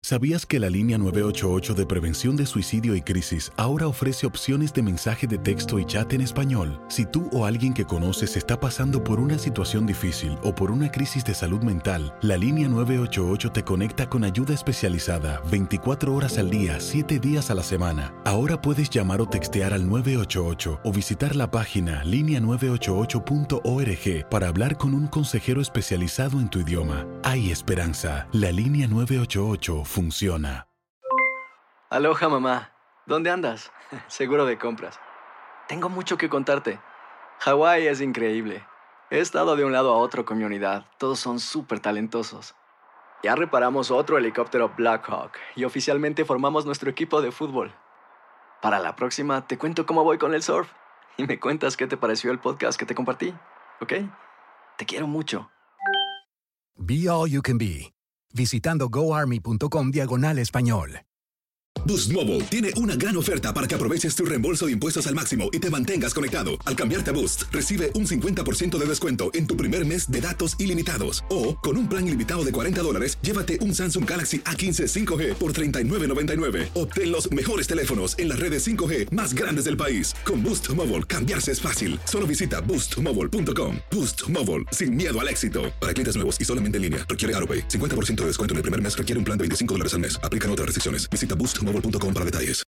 ¿Sabías que la línea 988 de prevención de suicidio y crisis ahora ofrece opciones de mensaje de texto y chat en español? Si tú o alguien que conoces está pasando por una situación difícil o por una crisis de salud mental, la línea 988 te conecta con ayuda especializada 24 horas al día, 7 días a la semana. Ahora puedes llamar o textear al 988 o visitar la página linea988.org para hablar con un consejero especializado en tu idioma. Hay esperanza. La línea 988 funciona. Aloha, mamá. ¿Dónde andas? Seguro de compras. Tengo mucho que contarte. Hawái es increíble. He estado de un lado a otro con mi unidad. Todos son súper talentosos. Ya reparamos otro helicóptero Blackhawk y oficialmente formamos nuestro equipo de fútbol. Para la próxima te cuento cómo voy con el surf y me cuentas qué te pareció el podcast que te compartí, ¿ok? Te quiero mucho. Be All You Can Be, visitando goarmy.com/español. Boost Mobile tiene una gran oferta para que aproveches tu reembolso de impuestos al máximo y te mantengas conectado. Al cambiarte a Boost, recibe un 50% de descuento en tu primer mes de datos ilimitados. O, con un plan ilimitado de $40, llévate un Samsung Galaxy A15 5G por $39.99. Obtén los mejores teléfonos en las redes 5G más grandes del país. Con Boost Mobile, cambiarse es fácil. Solo visita boostmobile.com. Boost Mobile, sin miedo al éxito. Para clientes nuevos y solamente en línea, requiere AutoPay. 50% de descuento en el primer mes requiere un plan de $25 al mes. Aplican otras restricciones. Visita boostmobile.com para detalles.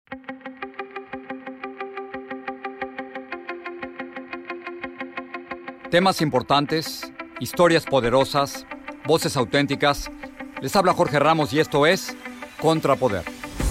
Temas importantes, historias poderosas, voces auténticas. Les habla Jorge Ramos y esto es Contrapoder.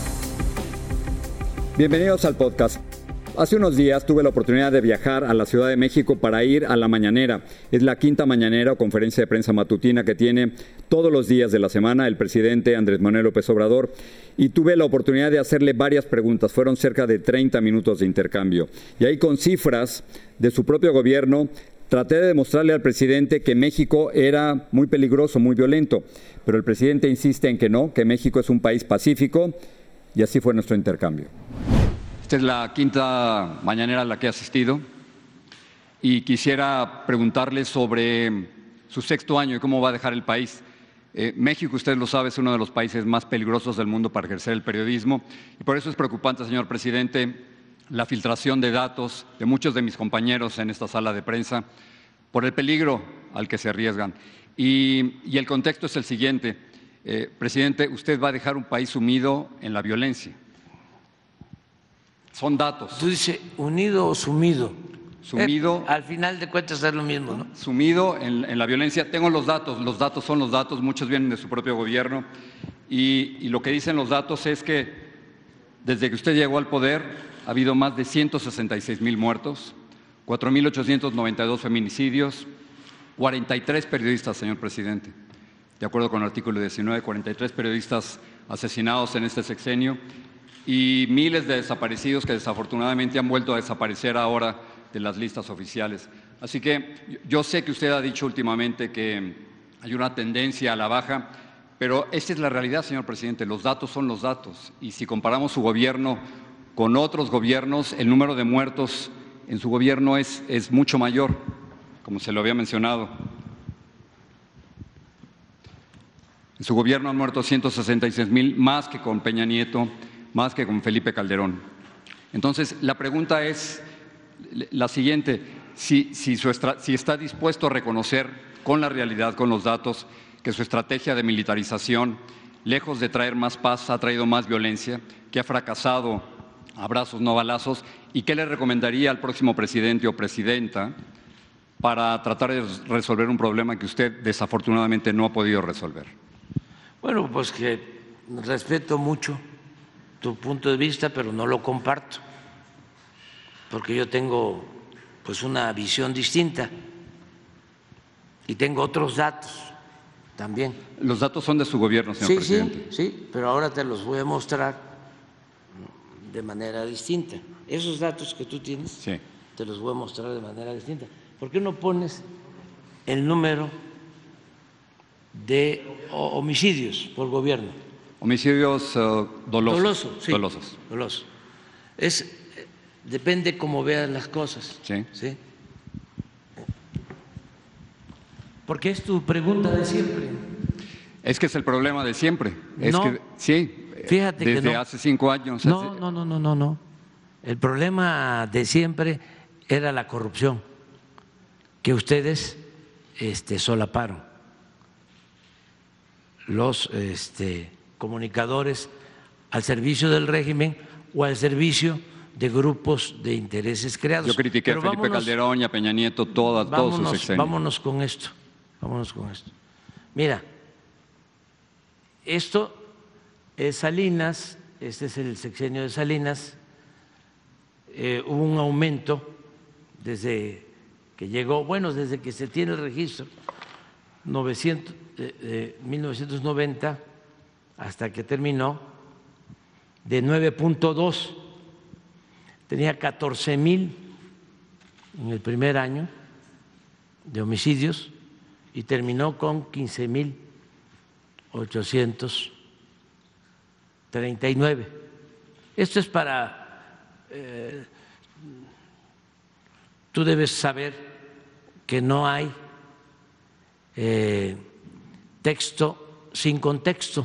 Bienvenidos al podcast. Hace unos días tuve la oportunidad de viajar a la Ciudad de México para ir a la Mañanera. Es la quinta mañanera o conferencia de prensa matutina que tiene todos los días de la semana el presidente Andrés Manuel López Obrador. Y tuve la oportunidad de hacerle varias preguntas. Fueron cerca de 30 minutos de intercambio. Y ahí con cifras de su propio gobierno traté de demostrarle al presidente que México era muy peligroso, muy violento. Pero el presidente insiste en que no, que México es un país pacífico. Y así fue nuestro intercambio. Esta es la quinta mañanera a la que he asistido y quisiera preguntarle sobre su sexto año y cómo va a dejar el país. México, usted lo sabe, es uno de los países más peligrosos del mundo para ejercer el periodismo y por eso es preocupante, señor presidente, la filtración de datos de muchos de mis compañeros en esta sala de prensa por el peligro al que se arriesgan. Y el contexto es el siguiente. Presidente, usted va a dejar un país sumido en la violencia. Son datos. Tú dices unido o sumido. Sumido. Al final de cuentas es lo mismo, ¿no? Sumido en la violencia. Tengo los datos son los datos, muchos vienen de su propio gobierno. Y lo que dicen los datos es que desde que usted llegó al poder ha habido más de 166,000 muertos, 4,892 feminicidios, 43 periodistas, señor presidente. De acuerdo con el artículo 19, 43 periodistas asesinados en este sexenio. Y miles de desaparecidos que desafortunadamente han vuelto a desaparecer ahora de las listas oficiales. Así que yo sé que usted ha dicho últimamente que hay una tendencia a la baja, pero esta es la realidad, señor presidente. Los datos son los datos. Y si comparamos su gobierno con otros gobiernos, el número de muertos en su gobierno es mucho mayor, como se lo había mencionado. En su gobierno han muerto 166,000, más que con Peña Nieto, más que con Felipe Calderón. Entonces, la pregunta es la siguiente: si está dispuesto a reconocer con la realidad, con los datos, que su estrategia de militarización, lejos de traer más paz, ha traído más violencia, que ha fracasado abrazos, no balazos, y qué le recomendaría al próximo presidente o presidenta para tratar de resolver un problema que usted desafortunadamente no ha podido resolver. Bueno, pues que respeto mucho tu punto de vista, pero no lo comparto, porque yo tengo pues una visión distinta y tengo otros datos también. Los datos son de su gobierno, señor presidente. Sí, pero ahora te los voy a mostrar de manera distinta. Esos datos que tú tienes, sí, te los voy a mostrar de manera distinta. ¿Por qué no pones el número de homicidios por gobierno? Homicidios dolosos. Sí, dolosos. Depende cómo vean las cosas. Sí. ¿Sí? Porque es tu pregunta de siempre. Es que es el problema de siempre. Sí, Fíjate que desde no. hace 5 años. No. El problema de siempre era la corrupción, que ustedes solaparon. Los comunicadores al servicio del régimen o al servicio de grupos de intereses creados. Yo critiqué a Felipe Calderón y a Peña Nieto todos sus sexenios. Vámonos con esto. Mira, esto es Salinas, este es el sexenio de Salinas. Hubo un aumento desde que llegó, desde que se tiene el registro, 1990 hasta que terminó, de 9.2. Tenía 14,000 en el primer año de homicidios y terminó con 15,839. Esto es para… tú debes saber que no hay texto sin contexto.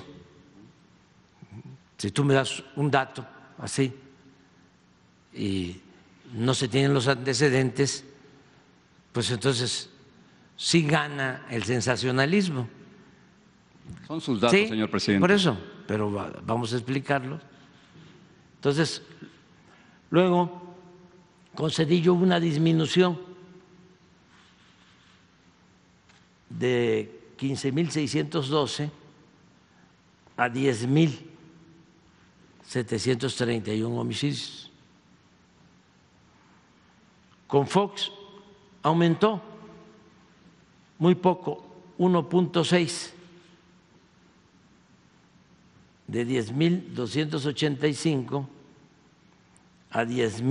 Si tú me das un dato así y no se tienen los antecedentes, pues entonces sí gana el sensacionalismo. Son sus datos, Sí, señor presidente. por eso, pero vamos a explicarlo. Entonces, luego con Zedillo hubo una disminución de 15,612 a 10,731 homicidios. Con Fox aumentó muy poco, 1.6, de 10,285 a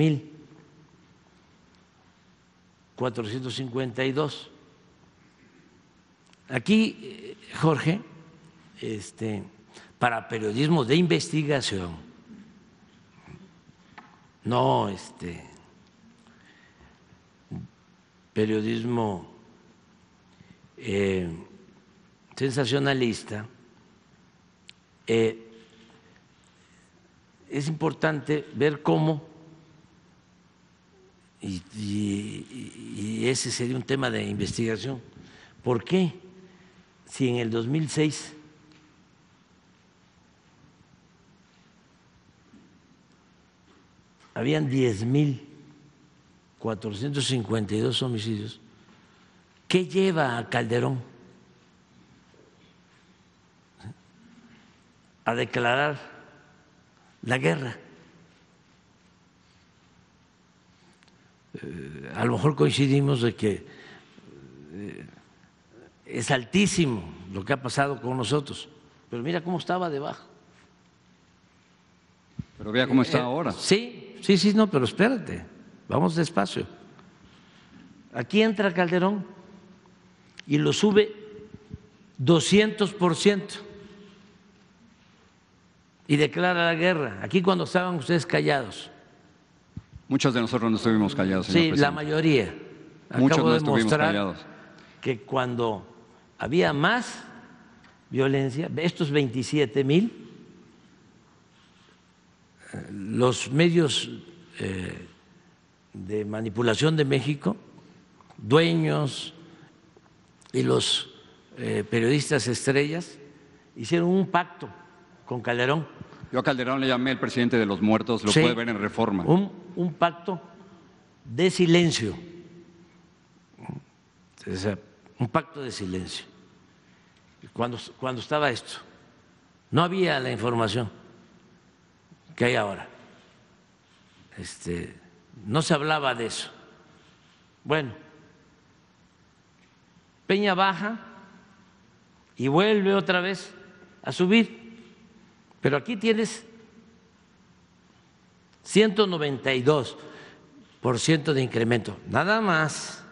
10,452. Aquí, Jorge, para periodismo de investigación, no periodismo sensacionalista, es importante ver cómo, y ese sería un tema de investigación, ¿por qué si en el 2006 habían 10,452 homicidios, qué lleva a Calderón a declarar la guerra? A lo mejor coincidimos de que es altísimo lo que ha pasado con nosotros, pero mira cómo estaba debajo. Pero vea cómo está ahora. Sí, no, pero espérate, vamos despacio. Aquí entra Calderón y lo sube 200% y declara la guerra. Aquí cuando estaban ustedes callados. Muchos de nosotros no estuvimos callados, señor presidente. Sí, la mayoría. Muchos Acabo no de estuvimos mostrar callados. que cuando había más violencia, estos 27,000, los medios de manipulación de México, dueños y los periodistas estrellas hicieron un pacto con Calderón. Yo a Calderón le llamé el presidente de los muertos, lo Sí, puede ver en Reforma. Un pacto de silencio, o sea, un pacto de silencio. Cuando estaba esto, no había la información que hay ahora. No se hablaba de eso. Bueno, Peña baja y vuelve otra vez a subir. Pero aquí tienes 192% de incremento, nada más.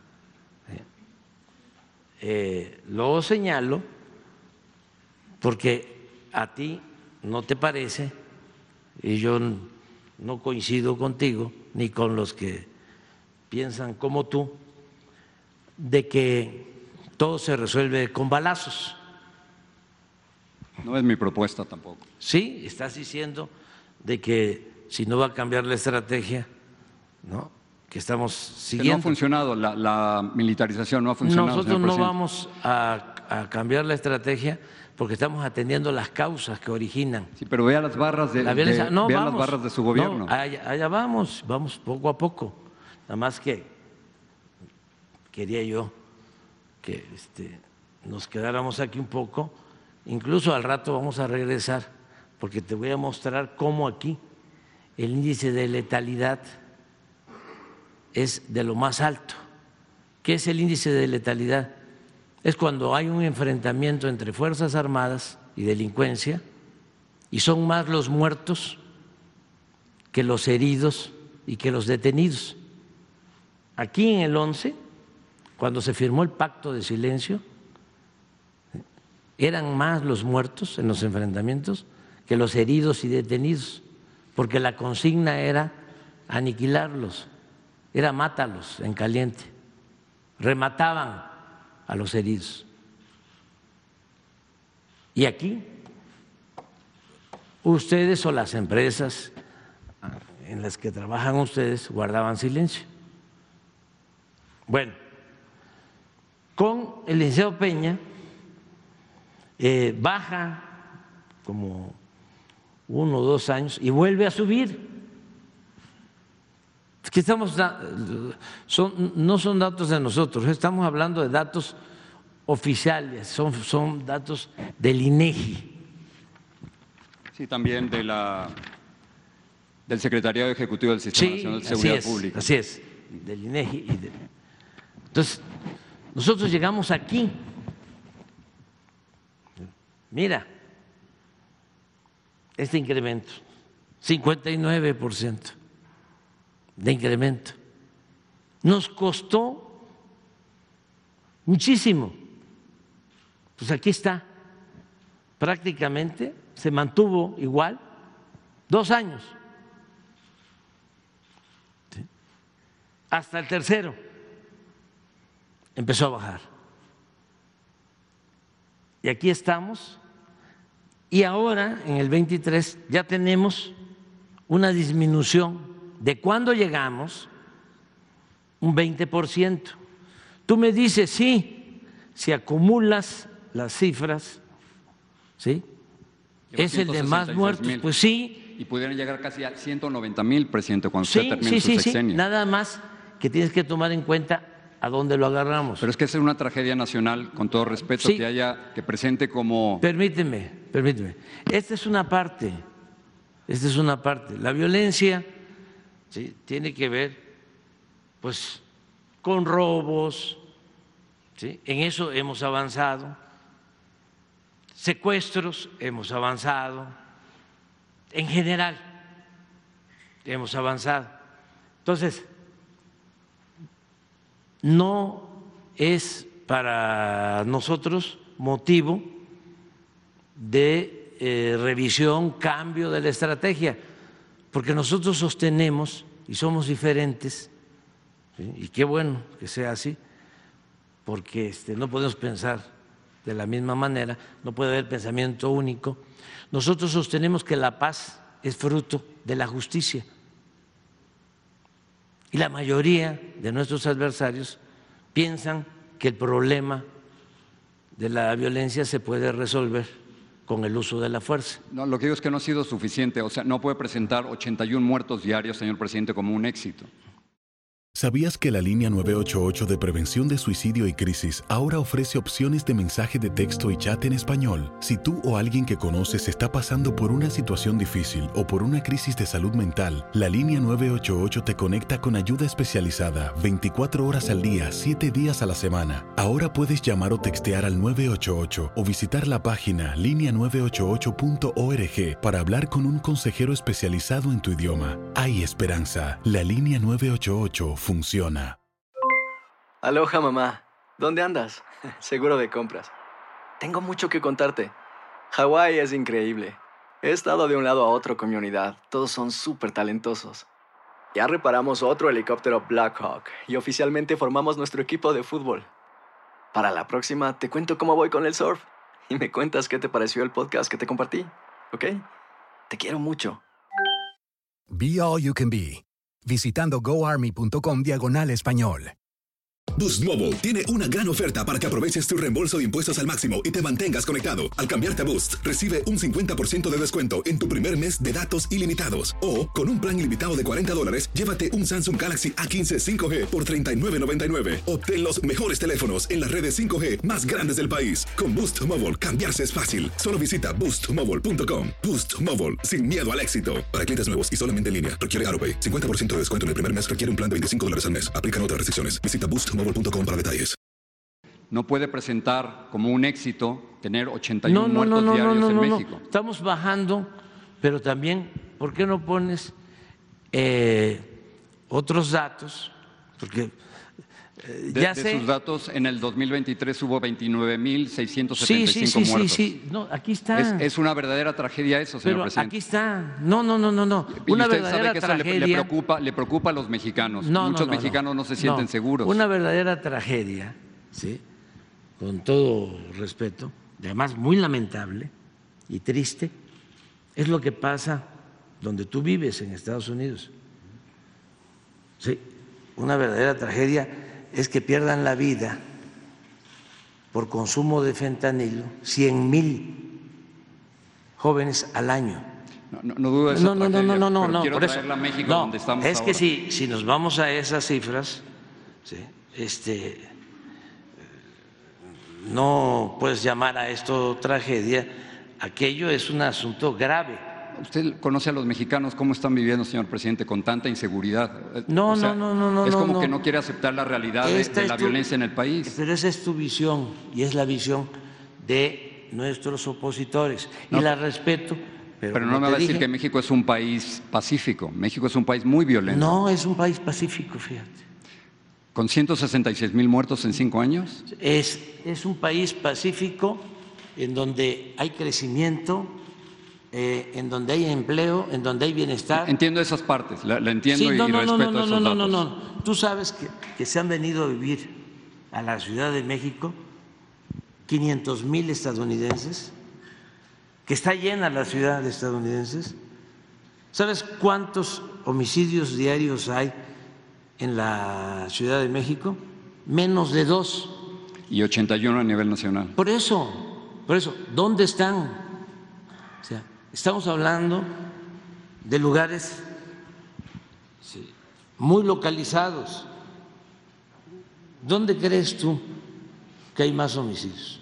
Lo señalo porque a ti no te parece, y yo no coincido contigo ni con los que piensan como tú, de que todo se resuelve con balazos. No es mi propuesta tampoco. Sí, estás diciendo de que si no va a cambiar la estrategia, ¿no?, que estamos siguiendo. Que no ha funcionado, la militarización no ha funcionado. Nosotros no vamos a cambiar la estrategia porque estamos atendiendo las causas que originan. Sí, pero vea las barras de, la violencia. No, vean vamos, las barras de su gobierno. No, allá vamos poco a poco. Nada más que quería yo que nos quedáramos aquí un poco. Incluso al rato vamos a regresar porque te voy a mostrar cómo aquí el índice de letalidad es de lo más alto. ¿Qué es el índice de letalidad? Es cuando hay un enfrentamiento entre Fuerzas Armadas y delincuencia y son más los muertos que los heridos y que los detenidos. Aquí en el 11, cuando se firmó el pacto de silencio, eran más los muertos en los enfrentamientos que los heridos y detenidos, porque la consigna era aniquilarlos, era mátalos en caliente, remataban a los heridos. Y aquí ustedes o las empresas en las que trabajan ustedes guardaban silencio. Bueno, con el licenciado Peña baja como 1 o 2 años y vuelve a subir. Es que no son datos de nosotros, estamos hablando de datos oficiales, son datos del INEGI. Sí, también del Secretariado Ejecutivo del Sistema Nacional de Seguridad Pública. Así es, del INEGI. Entonces, nosotros llegamos aquí. Mira, este incremento, 59% de incremento. Nos costó muchísimo. Pues aquí está, prácticamente se mantuvo igual 2 años. ¿Sí? Hasta el tercero empezó a bajar. Y aquí estamos. Y ahora, en el 23, ya tenemos una disminución de cuando llegamos, un 20%. Tú me dices, sí, si acumulas las cifras, ¿sí? Es el de más muertos, pues sí. Y pudieran llegar casi a 190,000, presidente, cuando usted termine su sexenio. Sí, nada más que tienes que tomar en cuenta a dónde lo agarramos. Pero es que es una tragedia nacional, con todo respeto, sí, que presente como… Permíteme. Esta es una parte. La violencia, ¿sí?, tiene que ver, pues, con robos, ¿sí? En eso hemos avanzado. Secuestros, hemos avanzado. En general, hemos avanzado. Entonces, no es para nosotros motivo de revisión, cambio de la estrategia, porque nosotros sostenemos y somos diferentes, ¿sí?, y qué bueno que sea así, porque no podemos pensar de la misma manera, no puede haber pensamiento único. Nosotros sostenemos que la paz es fruto de la justicia. Y la mayoría de nuestros adversarios piensan que el problema de la violencia se puede resolver con el uso de la fuerza. No, lo que digo es que no ha sido suficiente. O sea, no puede presentar 81 muertos diarios, señor presidente, como un éxito. ¿Sabías que la línea 988 de prevención de suicidio y crisis ahora ofrece opciones de mensaje de texto y chat en español? Si tú o alguien que conoces está pasando por una situación difícil o por una crisis de salud mental, la línea 988 te conecta con ayuda especializada 24 horas al día, 7 días a la semana. Ahora puedes llamar o textear al 988 o visitar la página linea988.org para hablar con un consejero especializado en tu idioma. Hay esperanza. La línea 988 funciona. Aloha, mamá. ¿Dónde andas? Seguro de compras. Tengo mucho que contarte. Hawái es increíble. He estado de un lado a otro con mi unidad. Todos son súper talentosos. Ya reparamos otro helicóptero Blackhawk y oficialmente formamos nuestro equipo de fútbol. Para la próxima te cuento cómo voy con el surf y me cuentas qué te pareció el podcast que te compartí, ¿ok? Te quiero mucho. Be All You Can Be, visitando goarmy.com/español. Boost Mobile tiene una gran oferta para que aproveches tu reembolso de impuestos al máximo y te mantengas conectado. Al cambiarte a Boost, recibe un 50% de descuento en tu primer mes de datos ilimitados. O, con un plan ilimitado de $40, llévate un Samsung Galaxy A15 5G por $39.99. Obtén los mejores teléfonos en las redes 5G más grandes del país. Con Boost Mobile, cambiarse es fácil. Solo visita boostmobile.com. Boost Mobile, sin miedo al éxito. Para clientes nuevos y solamente en línea, requiere AroPay. 50% de descuento en el primer mes requiere un plan de $25 al mes. Aplican otras restricciones. Visita boostmobile.com para detalles. No puede presentar como un éxito tener 81 muertos diarios en México. Estamos bajando, pero también, ¿por qué no pones otros datos? Porque de sus datos, en el 2023 hubo 29.675 muertos. Sí. No, aquí está. Es una verdadera tragedia eso, señor presidente. Aquí está. No. Y Una usted verdadera sabe que tragedia. eso le preocupa a los mexicanos. Muchos mexicanos no se sienten seguros. Una verdadera tragedia, ¿sí? Con todo respeto, y además muy lamentable y triste, es lo que pasa donde tú vives, en Estados Unidos. Sí, una verdadera tragedia es que pierdan la vida por consumo de fentanilo 100,000 jóvenes al año. No dudo de esa tragedia, pero quiero por eso. traerla a México, donde estamos es ahora. que si nos vamos a esas cifras, ¿sí? No puedes llamar a esto tragedia, aquello es un asunto grave. ¿Usted conoce a los mexicanos cómo están viviendo, señor presidente, con tanta inseguridad? No. Es como que no quiere aceptar la realidad de la violencia en el país. Pero esa es tu visión y es la visión de nuestros opositores. Y la respeto. Pero no me va a decir que México es un país pacífico. México es un país muy violento. No, es un país pacífico, fíjate. ¿Con 166,000 muertos en 5 años? Es un país pacífico en donde hay crecimiento, en donde hay empleo, en donde hay bienestar. Entiendo esas partes, la entiendo y respeto esos datos. No. Tú sabes que se han venido a vivir a la Ciudad de México 500,000 estadounidenses, que está llena la ciudad de estadounidenses. ¿Sabes cuántos homicidios diarios hay en la Ciudad de México? Menos de 2. Y 81 a nivel nacional. Por eso, ¿dónde están? O sea, estamos hablando de lugares muy localizados. ¿Dónde crees tú que hay más homicidios?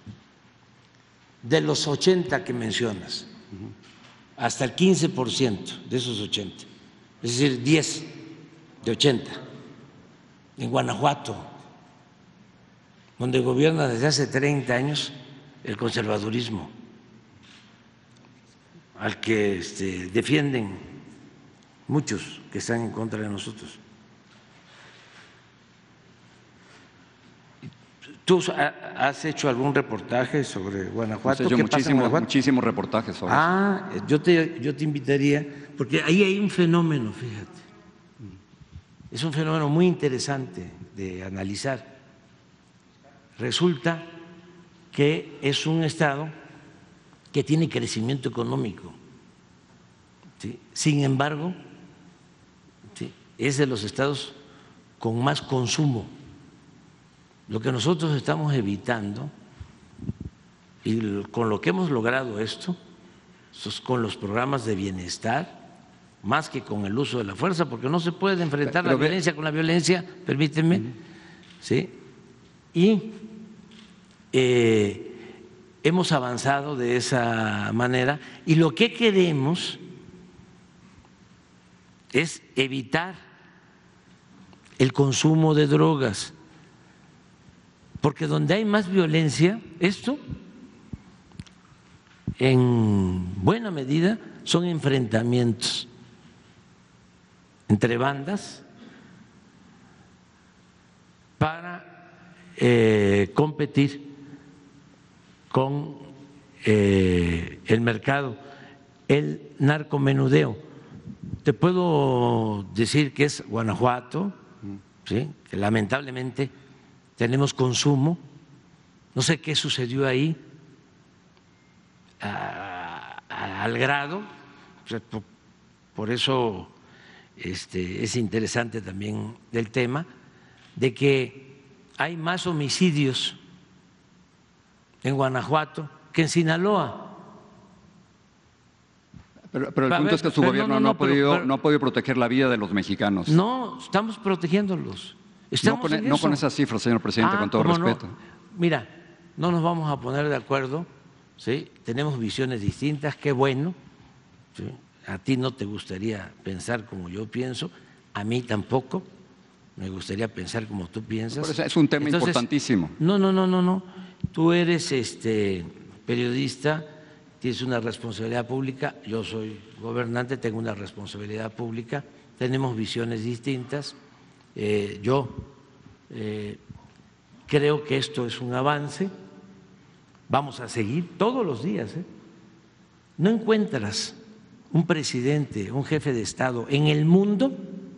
De los 80 que mencionas, hasta el 15% de esos 80, es decir, 10 de 80, en Guanajuato, donde gobierna desde hace 30 años el conservadurismo, al que defienden muchos que están en contra de nosotros. ¿Tú has hecho algún reportaje sobre Guanajuato? ¿Qué pasa en Guanajuato? Muchísimos reportajes sobre eso. Yo te invitaría, porque ahí hay un fenómeno, fíjate. Es un fenómeno muy interesante de analizar. Resulta que es un estado que tiene crecimiento económico, ¿sí? Sin embargo, ¿sí?, es de los estados con más consumo. Lo que nosotros estamos evitando, y con lo que hemos logrado esto, con los programas de bienestar, más que con el uso de la fuerza, porque no se puede enfrentar la violencia con la violencia, permíteme, ¿sí? Y hemos avanzado de esa manera, y lo que queremos es evitar el consumo de drogas, porque donde hay más violencia, esto en buena medida son enfrentamientos entre bandas para competir con el mercado, el narcomenudeo. Te puedo decir que es Guanajuato, ¿sí?, que lamentablemente tenemos consumo, no sé qué sucedió ahí, al grado, o sea, por eso es interesante también el tema de que hay más homicidios en Guanajuato que en Sinaloa. Pero el punto es que su gobierno no ha podido proteger la vida de los mexicanos. No, estamos protegiéndolos. No con esas cifras, señor presidente, con todo respeto. No. Mira, no nos vamos a poner de acuerdo, ¿sí? Tenemos visiones distintas, qué bueno, ¿sí? A ti no te gustaría pensar como yo pienso, a mí tampoco me gustaría pensar como tú piensas. Por eso es un tema importantísimo. No. Tú eres periodista, tienes una responsabilidad pública, yo soy gobernante, tengo una responsabilidad pública, tenemos visiones distintas. Yo creo que esto es un avance, vamos a seguir todos los días. No encuentras un presidente, un jefe de Estado en el mundo,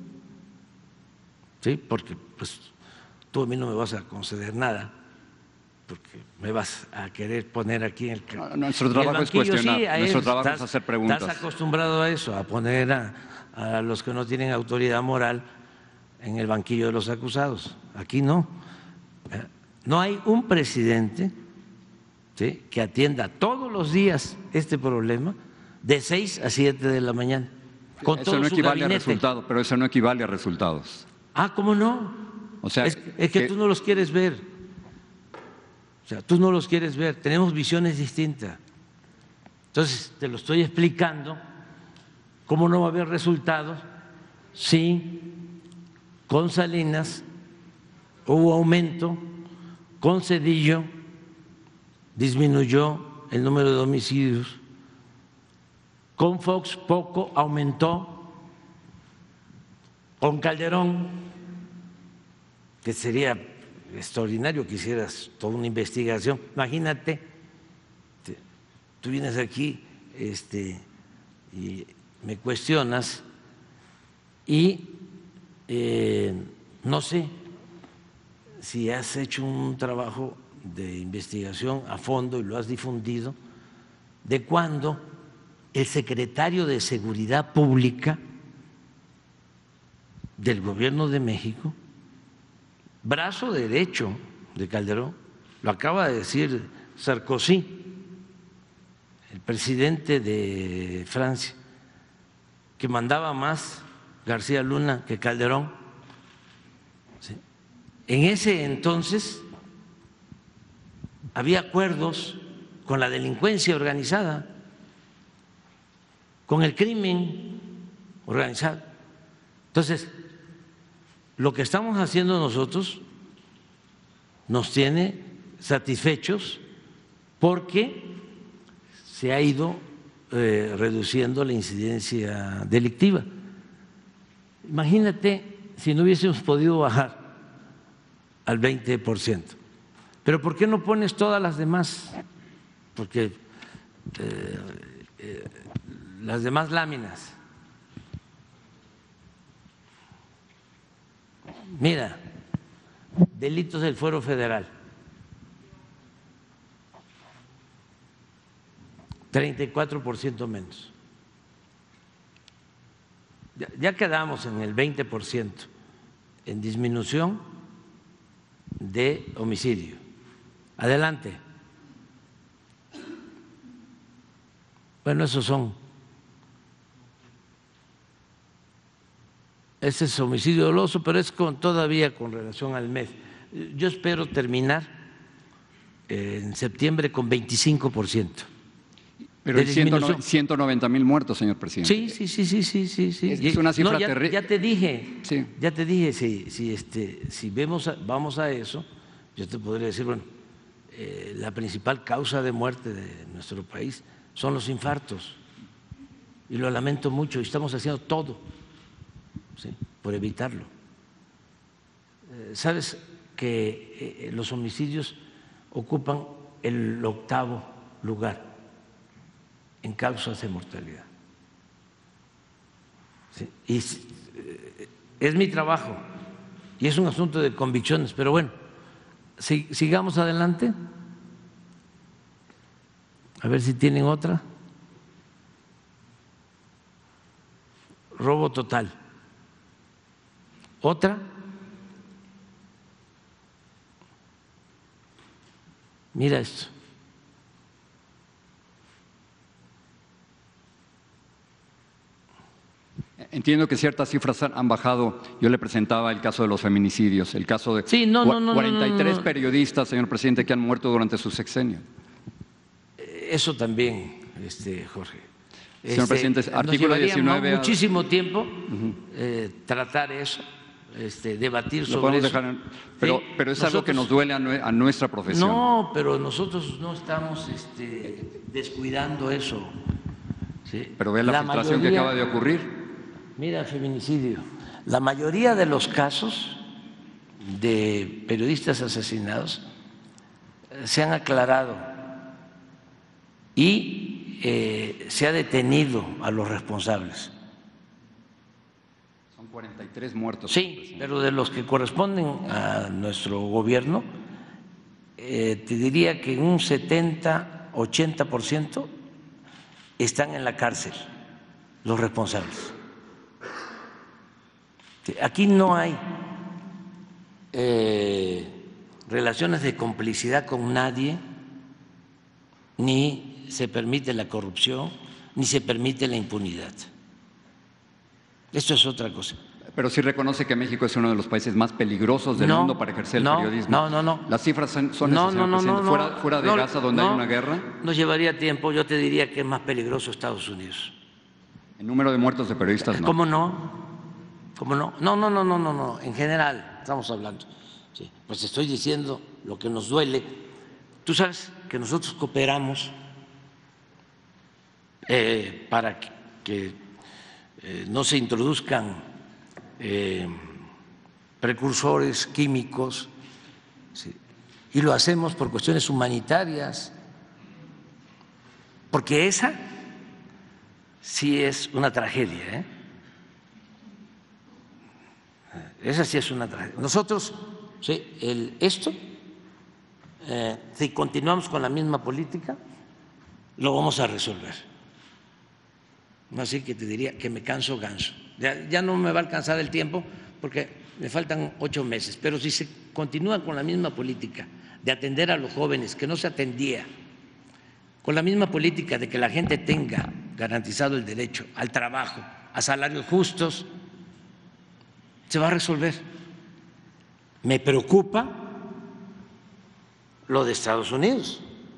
¿sí? Porque pues tú a mí no me vas a conceder nada, porque me vas a querer poner aquí en el nuestro trabajo es cuestionar, sí, nuestro trabajo es hacer preguntas. Estás acostumbrado a eso, a poner a los que no tienen autoridad moral en el banquillo de los acusados. Aquí no. No hay un presidente, ¿sí?, que atienda todos los días este problema de 6 a 7 de la mañana. Con eso todo no su equivale gabinete. a resultados, pero eso no equivale a resultados. ¿Cómo no? O sea, es que tú no los quieres ver. O sea, tú no los quieres ver. Tenemos visiones distintas. Entonces, te lo estoy explicando. ¿Cómo no va a haber resultados si con Salinas hubo aumento, con Zedillo disminuyó el número de homicidios, con Fox poco aumentó, con Calderón, que sería extraordinario que hicieras toda una investigación? Imagínate, tú vienes aquí y me cuestionas y no sé si has hecho un trabajo de investigación a fondo y lo has difundido, de cuando el secretario de Seguridad Pública del Gobierno de México, brazo derecho de Calderón, lo acaba de decir Sarkozy, el presidente de Francia, que mandaba más García Luna que Calderón. ¿Sí? En ese entonces había acuerdos con la delincuencia organizada, con el crimen organizado. Entonces, lo que estamos haciendo nosotros nos tiene satisfechos porque se ha ido reduciendo la incidencia delictiva. Imagínate si no hubiésemos podido bajar al 20%. Pero ¿por qué no pones todas las demás? Porque las demás láminas. Mira, delitos del Fuero Federal, 34% menos. Ya quedamos en el 20% en disminución de homicidio. Adelante. Bueno, ese es homicidio doloso, pero es todavía con relación al mes. Yo espero terminar en septiembre con 25%. Pero hay 190,000 muertos, señor presidente. Sí. Es una cifra terrible. Ya te dije, si vamos a eso, yo te podría decir, bueno, la principal causa de muerte de nuestro país son los infartos. Y lo lamento mucho, y estamos haciendo todo, ¿sí?, por evitarlo. ¿Sabes que los homicidios ocupan el 8º lugar en causas de mortalidad? ¿Sí? Y es mi trabajo y es un asunto de convicciones, pero bueno, sigamos adelante. A ver si tienen otra. Robo total. ¿Otra? Mira esto. Entiendo que ciertas cifras han bajado. Yo le presentaba el caso de los feminicidios, el caso de 43 periodistas, señor presidente, que han muerto durante su sexenio. Eso también, Jorge. Señor presidente, artículo 19. Muchísimo tiempo tratar eso, debatir sobre eso. Pero es algo que nos duele a nuestra profesión. No, pero nosotros no estamos descuidando eso. ¿Sí? Pero ve la filtración que acaba de ocurrir. Mira, feminicidio. La mayoría de los casos de periodistas asesinados se han aclarado y se ha detenido a los responsables. Son 43 muertos. Sí, pero de los que corresponden a nuestro gobierno, te diría que un 70-80% están en la cárcel, los responsables. Aquí no hay relaciones de complicidad con nadie, ni se permite la corrupción, ni se permite la impunidad. Esto es otra cosa. Pero sí reconoce que México es uno de los países más peligrosos del mundo para ejercer el periodismo. No. Las cifras son esas, señor presidente. Fuera de Gaza, donde hay una guerra. Nos llevaría tiempo. Yo te diría que es más peligroso Estados Unidos. El número de muertos de periodistas no. ¿Cómo no? No. En general estamos hablando. Sí. Pues estoy diciendo lo que nos duele. Tú sabes que nosotros cooperamos para que no se introduzcan precursores químicos, ¿sí? Y lo hacemos por cuestiones humanitarias, porque esa sí es una tragedia, ¿eh? Esa sí es una tragedia. Nosotros, sí, si continuamos con la misma política, lo vamos a resolver. Así que te diría que me canso ganso. Ya no me va a alcanzar el tiempo porque me faltan 8 meses, pero si se continúa con la misma política de atender a los jóvenes que no se atendía, con la misma política de que la gente tenga garantizado el derecho al trabajo, a salarios justos, se va a resolver. Me preocupa lo de Estados Unidos,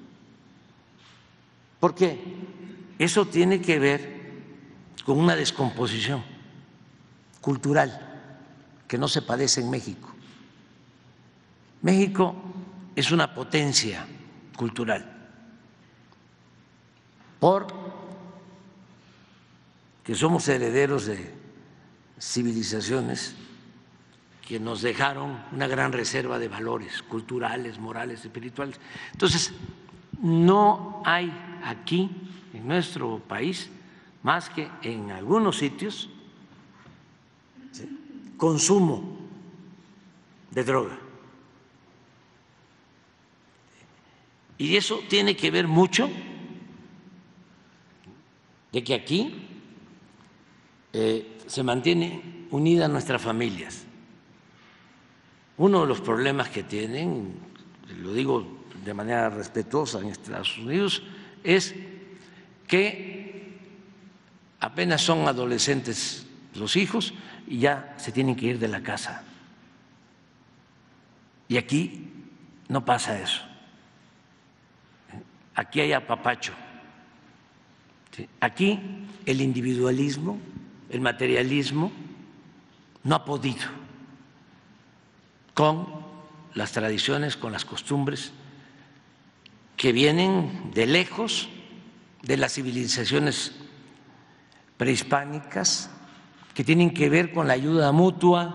porque eso tiene que ver con una descomposición cultural que no se padece en México. México es una potencia cultural porque somos herederos de civilizaciones que nos dejaron una gran reserva de valores culturales, morales, espirituales. Entonces, no hay aquí en nuestro país, más que en algunos sitios, ¿sí?, consumo de droga. Y eso tiene que ver mucho de que aquí se mantiene unidas nuestras familias. Uno de los problemas que tienen, lo digo de manera respetuosa en Estados Unidos, es que apenas son adolescentes los hijos y ya se tienen que ir de la casa. Y aquí no pasa eso. Aquí hay apapacho. Aquí el individualismo, el materialismo, no ha podido con las tradiciones, con las costumbres que vienen de lejos de las civilizaciones prehispánicas, que tienen que ver con la ayuda mutua,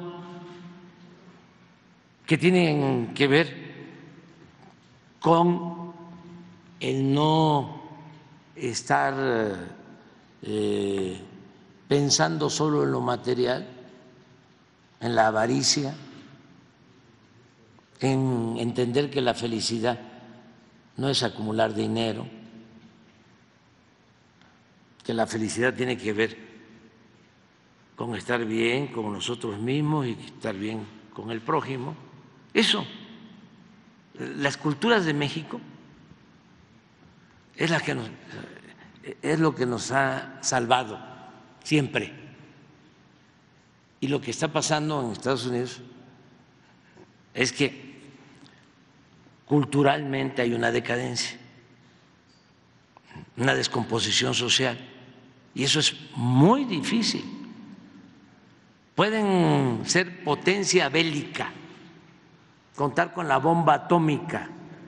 que tienen que ver con el no estar pensando solo en lo material, en la avaricia, en entender que la felicidad no es acumular dinero, que la felicidad tiene que ver con estar bien con nosotros mismos y estar bien con el prójimo. Eso, las culturas de México es lo que nos ha salvado siempre. Y lo que está pasando en Estados Unidos es que culturalmente hay una decadencia, una descomposición social, y eso es muy difícil. Pueden ser potencia bélica, contar con la bomba atómica,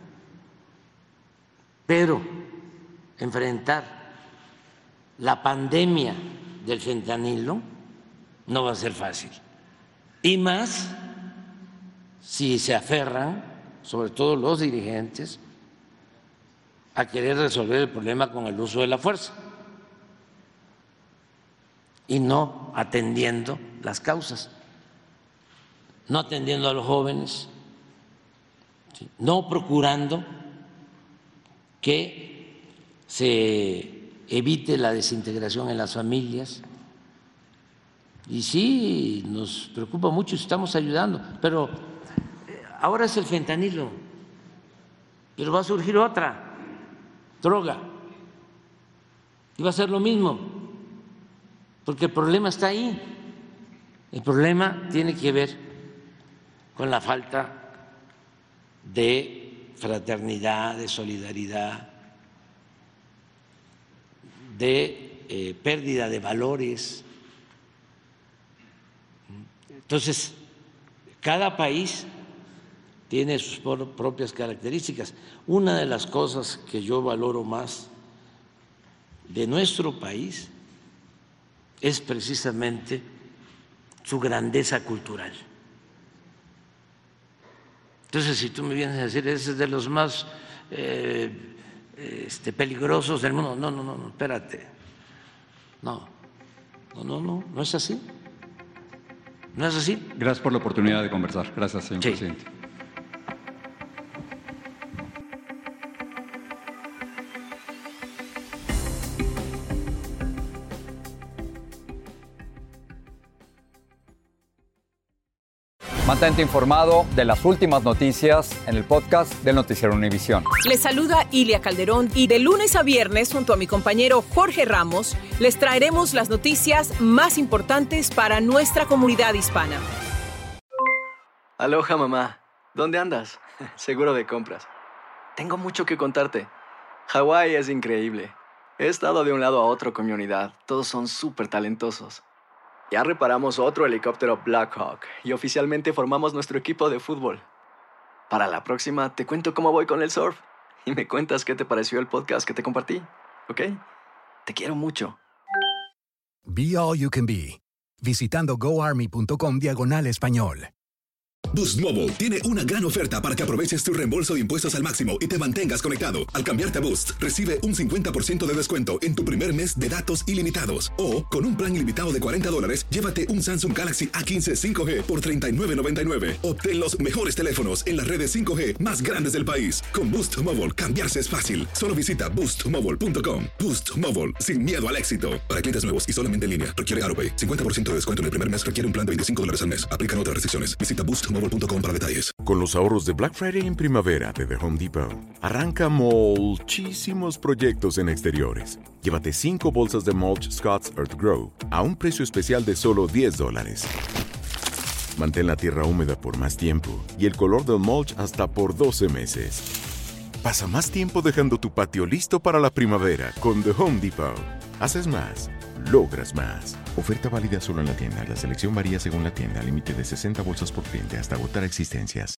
pero enfrentar la pandemia del fentanilo no va a ser fácil. Y más si se aferran, sobre todo los dirigentes, a querer resolver el problema con el uso de la fuerza y no atendiendo las causas, no atendiendo a los jóvenes, no procurando que se evite la desintegración en las familias. Y sí, nos preocupa mucho y estamos ayudando, pero ahora es el fentanilo, pero va a surgir otra droga y va a ser lo mismo, porque el problema está ahí. El problema tiene que ver con la falta de fraternidad, de solidaridad, de pérdida de valores. Entonces, cada país tiene sus propias características. Una de las cosas que yo valoro más de nuestro país es precisamente su grandeza cultural. Entonces, si tú me vienes a decir, ese es de los más peligrosos del mundo, no, espérate. No es así. ¿No es así? Gracias por la oportunidad de conversar. Gracias, señor presidente. Mantente informado de las últimas noticias en el podcast del Noticiero Univisión. Les saluda Ilia Calderón y de lunes a viernes, junto a mi compañero Jorge Ramos, les traeremos las noticias más importantes para nuestra comunidad hispana. Aloha, mamá. ¿Dónde andas? Seguro de compras. Tengo mucho que contarte. Hawái es increíble. He estado de un lado a otro con mi unidad. Todos son súper talentosos. Ya reparamos otro helicóptero Blackhawk y oficialmente formamos nuestro equipo de fútbol. Para la próxima te cuento cómo voy con el surf y me cuentas qué te pareció el podcast que te compartí, ¿ok? Te quiero mucho. Be All You Can Be, visitando goarmy.com/español. Boost Mobile tiene una gran oferta para que aproveches tu reembolso de impuestos al máximo y te mantengas conectado. Al cambiarte a Boost, recibe un 50% de descuento en tu primer mes de datos ilimitados. O, con un plan ilimitado de $40, llévate un Samsung Galaxy A15 5G por $39.99. Obtén los mejores teléfonos en las redes 5G más grandes del país. Con Boost Mobile, cambiarse es fácil. Solo visita boostmobile.com. Boost Mobile, sin miedo al éxito. Para clientes nuevos y solamente en línea, requiere AutoPay. 50% de descuento en el primer mes requiere un plan de $25 al mes. Aplican otras restricciones. Visita boostmobile.com para detalles. Con los ahorros de Black Friday en primavera de The Home Depot, arranca muchísimos proyectos en exteriores. Llévate 5 bolsas de mulch Scott's Earth Grow a un precio especial de solo $10. Mantén la tierra húmeda por más tiempo y el color del mulch hasta por 12 meses. Pasa más tiempo dejando tu patio listo para la primavera con The Home Depot. Haces más, logras más. Oferta válida solo en la tienda. La selección varía según la tienda. Límite de 60 bolsas por cliente hasta agotar existencias.